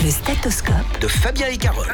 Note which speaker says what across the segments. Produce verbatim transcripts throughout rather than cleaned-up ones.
Speaker 1: Le stéthoscope
Speaker 2: de Fabien et Carole.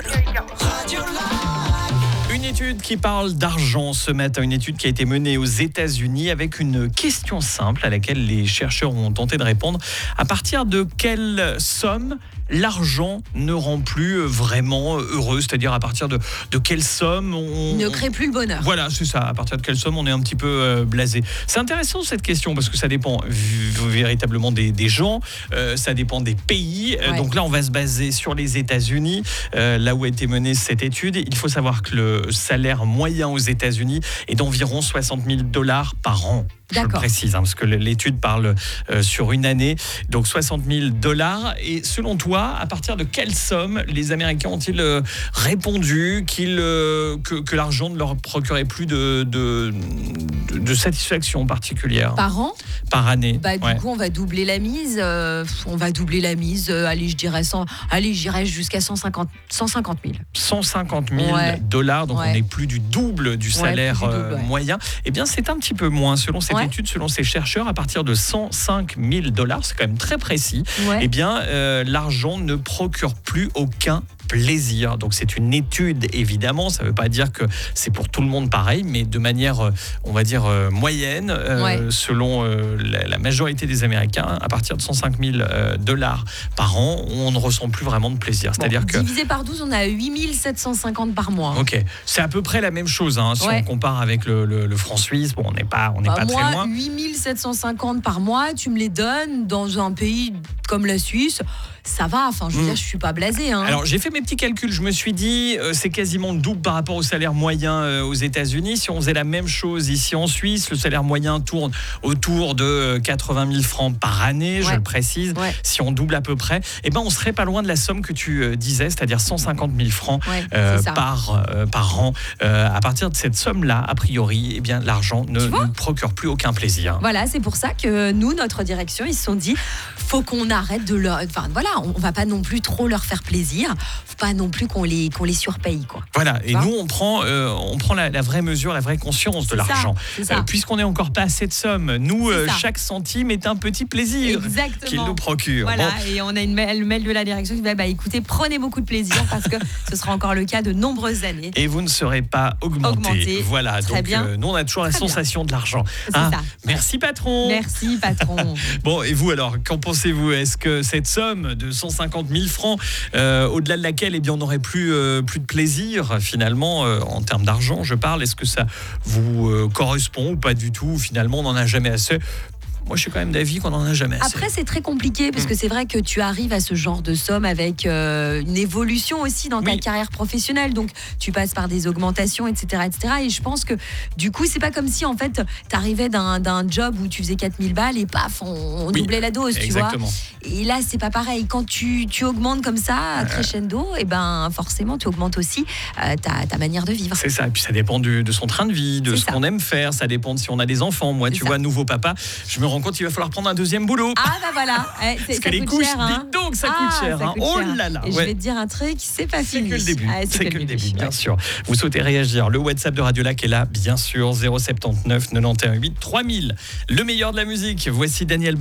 Speaker 3: Une étude qui parle d'argent ce matin, une étude qui a été menée aux États-Unis avec une question simple à laquelle les chercheurs ont tenté de répondre. À partir de quelle somme l'argent ne rend plus vraiment heureux, c'est-à-dire à partir de, de quelle somme on
Speaker 4: ne crée plus le bonheur.
Speaker 3: Voilà, c'est ça. À partir de quelle somme on est un petit peu euh, blasé. C'est intéressant cette question parce que ça dépend v- véritablement des, des gens, euh, ça dépend des pays. Ouais. Donc là, on va se baser sur les États-Unis, euh, là où a été menée cette étude. Il faut savoir que le salaire moyen aux États-Unis est d'environ soixante mille dollars par an. Je le précise, hein, parce que l'étude parle euh, sur une année, donc soixante mille dollars. Et selon toi, à partir de quelle somme les Américains ont-ils euh, répondu qu'ils, euh, que, que l'argent ne leur procurait plus de, de, de, de satisfaction particulière?
Speaker 4: Par an?
Speaker 3: Par année.
Speaker 4: Bah, du
Speaker 3: ouais.
Speaker 4: coup, on va doubler la mise. Euh, on va doubler la mise. Euh, allez, je dirais cent, allez, j'irais jusqu'à cent cinquante mille.
Speaker 3: cent cinquante mille
Speaker 4: ouais.
Speaker 3: dollars, donc
Speaker 4: ouais.
Speaker 3: on est plus du double du salaire
Speaker 4: ouais, du double,
Speaker 3: euh,
Speaker 4: ouais.
Speaker 3: moyen. Eh bien, c'est un petit peu moins. Selon cette
Speaker 4: ouais.
Speaker 3: étude, selon ces chercheurs, à partir de cent cinq mille dollars, c'est quand même très précis,
Speaker 4: ouais.
Speaker 3: eh bien, euh, l'argent ne procure plus aucun plaisir. Donc c'est une étude, évidemment, ça ne veut pas dire que c'est pour tout le monde pareil, mais de manière, on va dire, euh, moyenne, euh,
Speaker 4: ouais.
Speaker 3: selon euh, la, la majorité des Américains, à partir de cent cinq mille dollars par an, on ne ressent plus vraiment de plaisir. C'est-à-dire
Speaker 4: bon,
Speaker 3: que
Speaker 4: divisé par douze, on a huit mille sept cent cinquante par mois.
Speaker 3: Ok, c'est à peu près la même chose, hein, si
Speaker 4: ouais.
Speaker 3: on compare avec le, le, le franc suisse, bon, on n'est pas, on n'est
Speaker 4: bah,
Speaker 3: pas
Speaker 4: moi,
Speaker 3: très loin.
Speaker 4: huit mille sept cent cinquante par mois, tu me les donnes dans un pays comme la Suisse, ça va, enfin je veux mmh. dire, je suis pas blasé. Hein.
Speaker 3: Alors j'ai fait mes petits calculs, je me suis dit euh, c'est quasiment le double par rapport au salaire moyen euh, aux États-Unis. Si on faisait la même chose ici en Suisse, le salaire moyen tourne autour de euh, quatre-vingt mille francs par année, ouais. je le précise.
Speaker 4: Ouais.
Speaker 3: Si on double à peu près, eh ben on serait pas loin de la somme que tu euh, disais, c'est-à-dire cent cinquante mille francs
Speaker 4: ouais,
Speaker 3: euh, par euh, par an. Euh, à partir de cette somme-là, a priori, eh bien l'argent ne nous procure plus aucun plaisir.
Speaker 4: Voilà, c'est pour ça que nous, notre direction, ils se sont dit, faut qu'on arrête de leur, enfin voilà, on va pas non plus trop leur faire plaisir, faut pas non plus qu'on les qu'on les surpaye quoi.
Speaker 3: Voilà, et nous on prend euh, on prend la, la vraie mesure, la vraie conscience de l'argent.
Speaker 4: Ça,
Speaker 3: euh, puisqu'on n'est encore pas assez de somme, nous euh, chaque centime est un petit plaisir
Speaker 4: Exactement.
Speaker 3: qu'il nous procure.
Speaker 4: Voilà,
Speaker 3: bon.
Speaker 4: et on a une mail, le mail de la direction qui dit bah écoutez, prenez beaucoup de plaisir parce que ce sera encore le cas de nombreuses années.
Speaker 3: Et vous ne serez pas augmenté.
Speaker 4: augmenté.
Speaker 3: Voilà,
Speaker 4: Très
Speaker 3: donc
Speaker 4: bien.
Speaker 3: Euh, nous on a toujours
Speaker 4: Très
Speaker 3: la sensation
Speaker 4: bien.
Speaker 3: de l'argent.
Speaker 4: Hein, ça.
Speaker 3: Merci patron.
Speaker 4: Merci patron.
Speaker 3: Bon, et vous alors, qu'en pensez-vous? Est-ce que cette somme de cent cinquante mille francs, euh, au-delà de laquelle eh bien, on n'aurait plus, euh, plus de plaisir finalement, euh, en termes d'argent, je parle, est-ce que ça vous euh, correspond ou pas du tout? Finalement, on n'en a jamais assez. Moi, je suis quand même d'avis qu'on n'en a jamais assez.
Speaker 4: Après, c'est très compliqué parce que c'est vrai que tu arrives à ce genre de somme avec euh, une évolution aussi dans ta
Speaker 3: oui.
Speaker 4: carrière professionnelle. Donc, tu passes par des augmentations, et cetera, et cetera. Et je pense que du coup, c'est pas comme si en fait, tu arrivais d'un, d'un job où tu faisais quatre mille balles et paf, on, on oui. doublait la dose,
Speaker 3: Exactement.
Speaker 4: tu vois. Et là, c'est pas pareil. Quand tu, tu augmentes comme ça, crescendo, et ben forcément, tu augmentes aussi euh, ta, ta manière de vivre.
Speaker 3: C'est ça. Et puis, ça dépend du, de son train de vie, de
Speaker 4: c'est
Speaker 3: ce
Speaker 4: ça.
Speaker 3: qu'on aime faire. Ça dépend de si on a des enfants. Moi,
Speaker 4: c'est
Speaker 3: tu
Speaker 4: ça.
Speaker 3: vois, nouveau papa, je me rends compte qu'il va falloir prendre un deuxième boulot.
Speaker 4: Ah bah voilà. Eh,
Speaker 3: Parce que les couches,
Speaker 4: cher, hein.
Speaker 3: dites donc, ça
Speaker 4: ah,
Speaker 3: coûte cher.
Speaker 4: ça
Speaker 3: Hein.
Speaker 4: coûte
Speaker 3: Oh
Speaker 4: cher.
Speaker 3: là là.
Speaker 4: Et
Speaker 3: ouais.
Speaker 4: je vais te dire un truc, c'est pas
Speaker 3: c'est
Speaker 4: fini.
Speaker 3: que le début.
Speaker 4: Ah, c'est,
Speaker 3: c'est
Speaker 4: que,
Speaker 3: que le début,
Speaker 4: début
Speaker 3: bien
Speaker 4: ouais.
Speaker 3: sûr. Vous souhaitez réagir. Le WhatsApp de Radio Lac est là, bien sûr. zéro sept neuf quatre-vingt-onze quatre-vingt-onze huit trois mille. Le meilleur de la musique. Voici Daniel Balavoine.